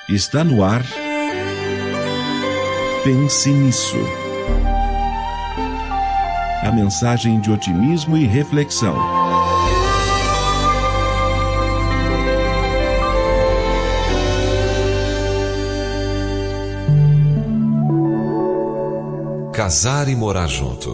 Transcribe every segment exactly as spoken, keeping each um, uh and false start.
Está no ar. Pense nisso. A mensagem de otimismo e reflexão. Casar e morar junto.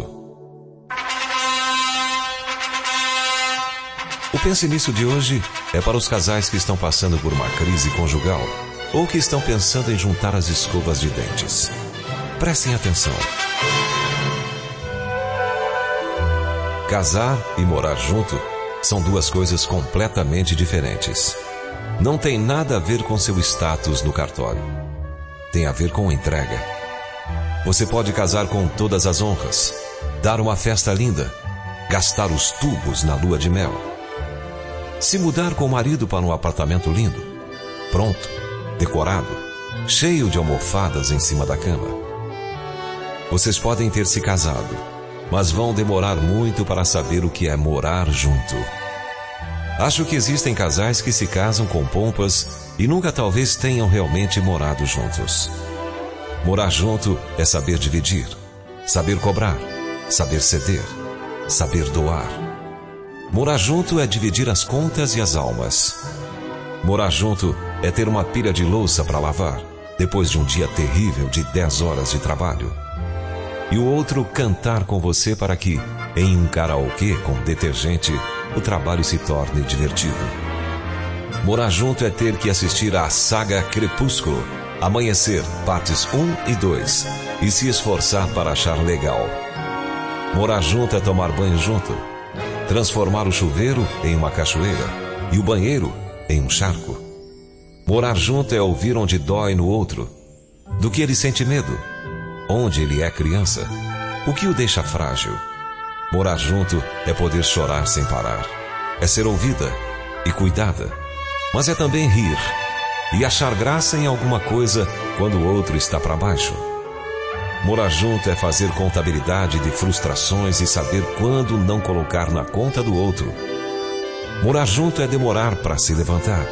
O Pense Nisso de hoje é para os casais que estão passando por uma crise conjugal ou que estão pensando em juntar as escovas de dentes. Prestem atenção. Casar e morar junto são duas coisas completamente diferentes. Não tem nada a ver com seu status no cartório. Tem a ver com entrega. Você pode casar com todas as honras, dar uma festa linda, gastar os tubos na lua de mel, se mudar com o marido para um apartamento lindo, pronto, decorado, cheio de almofadas em cima da cama. Vocês podem ter se casado, mas vão demorar muito para saber o que é morar junto. Acho que existem casais que se casam com pompas e nunca talvez tenham realmente morado juntos. Morar junto é saber dividir, saber cobrar, saber ceder, saber doar. Morar junto é dividir as contas e as almas. Morar junto é ter uma pilha de louça para lavar, depois de um dia terrível de dez horas de trabalho. E o outro cantar com você para que, em um karaokê com detergente, o trabalho se torne divertido. Morar junto é ter que assistir à saga Crepúsculo, Amanhecer, partes um e dois, e se esforçar para achar legal. Morar junto é tomar banho junto, transformar o chuveiro em uma cachoeira e o banheiro em um charco. Morar junto é ouvir onde dói no outro, do que ele sente medo, onde ele é criança, o que o deixa frágil. Morar junto é poder chorar sem parar, é ser ouvida e cuidada, mas é também rir e achar graça em alguma coisa quando o outro está para baixo. Morar junto é fazer contabilidade de frustrações e saber quando não colocar na conta do outro. Morar junto é demorar para se levantar.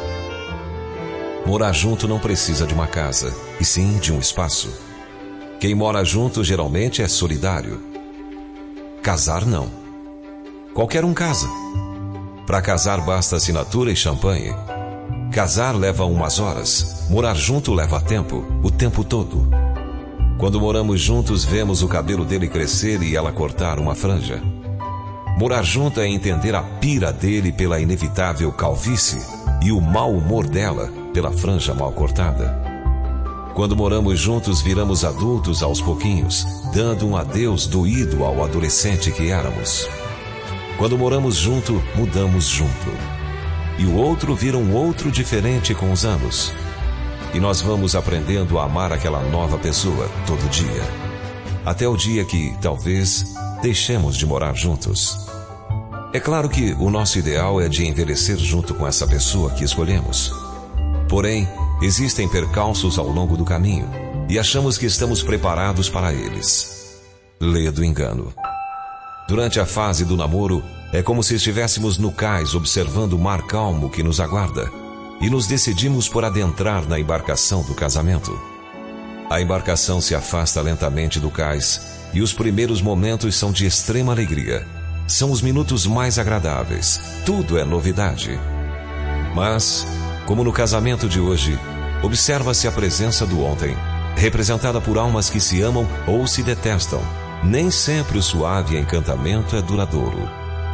Morar junto não precisa de uma casa, e sim de um espaço. Quem mora junto geralmente é solidário. Casar não. Qualquer um casa. Para casar basta assinatura e champanhe. Casar leva umas horas, morar junto leva tempo, o tempo todo. Quando moramos juntos, vemos o cabelo dele crescer e ela cortar uma franja. Morar junto é entender a pira dele pela inevitável calvície e o mau humor dela pela franja mal cortada. Quando moramos juntos, viramos adultos aos pouquinhos, dando um adeus doído ao adolescente que éramos. Quando moramos junto, mudamos junto. E o outro vira um outro diferente com os anos. E nós vamos aprendendo a amar aquela nova pessoa todo dia. Até o dia que, talvez, deixemos de morar juntos. É claro que o nosso ideal é de envelhecer junto com essa pessoa que escolhemos. Porém, existem percalços ao longo do caminho e achamos que estamos preparados para eles. Leia do engano. Durante a fase do namoro, é como se estivéssemos no cais observando o mar calmo que nos aguarda e nos decidimos por adentrar na embarcação do casamento. A embarcação se afasta lentamente do cais e os primeiros momentos são de extrema alegria. São os minutos mais agradáveis. Tudo é novidade. Mas, como no casamento de hoje, observa-se a presença do ontem, representada por almas que se amam ou se detestam. Nem sempre o suave encantamento é duradouro.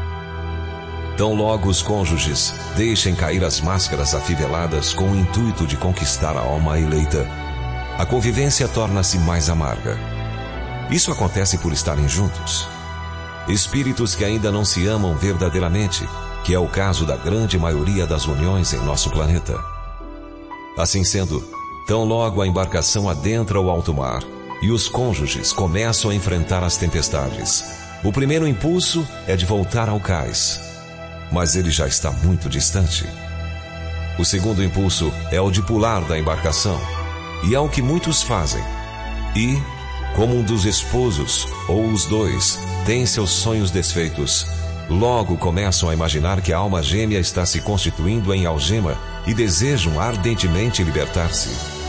Tão logo os cônjuges deixem cair as máscaras afiveladas com o intuito de conquistar a alma eleita, a convivência torna-se mais amarga. Isso acontece por estarem juntos. Espíritos que ainda não se amam verdadeiramente, que é o caso da grande maioria das uniões em nosso planeta. Assim sendo, tão logo a embarcação adentra o alto mar e os cônjuges começam a enfrentar as tempestades. O primeiro impulso é de voltar ao cais, mas ele já está muito distante. O segundo impulso é o de pular da embarcação, e é o que muitos fazem. E, como um dos esposos, ou os dois, têm seus sonhos desfeitos, logo começam a imaginar que a alma gêmea está se constituindo em algema e desejam ardentemente libertar-se.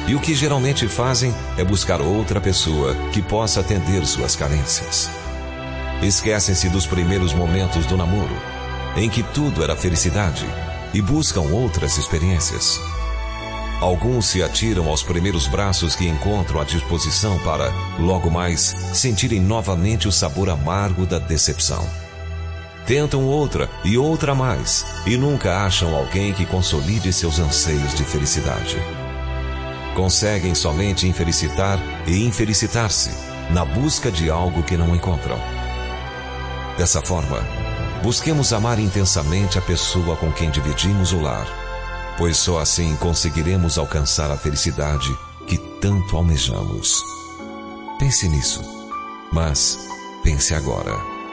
E o que geralmente fazem é buscar outra pessoa que possa atender suas carências. Esquecem-se dos primeiros momentos do namoro, em que tudo era felicidade, e buscam outras experiências. Alguns se atiram aos primeiros braços que encontram à disposição para, logo mais, sentirem novamente o sabor amargo da decepção. Tentam outra e outra mais, e nunca acham alguém que consolide seus anseios de felicidade. Conseguem somente infelicitar e infelicitar-se, na busca de algo que não encontram. Dessa forma, busquemos amar intensamente a pessoa com quem dividimos o lar, pois só assim conseguiremos alcançar a felicidade que tanto almejamos. Pense nisso, mas pense agora.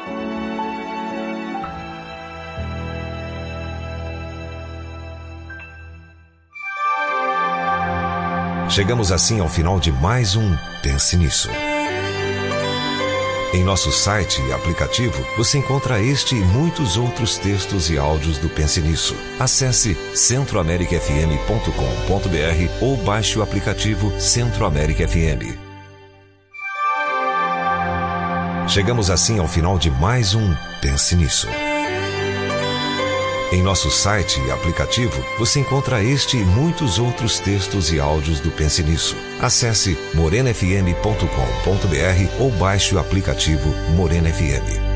Chegamos assim ao final de mais um Pense Nisso. Em nosso site e aplicativo, você encontra este e muitos outros textos e áudios do Pense Nisso. Acesse centro américa f m ponto com ponto b r ou baixe o aplicativo Centro América F M. Chegamos assim ao final de mais um Pense Nisso. Em nosso site e aplicativo, você encontra este e muitos outros textos e áudios do Pense Nisso. Acesse morena f m ponto com ponto b r ou baixe o aplicativo Morena F M.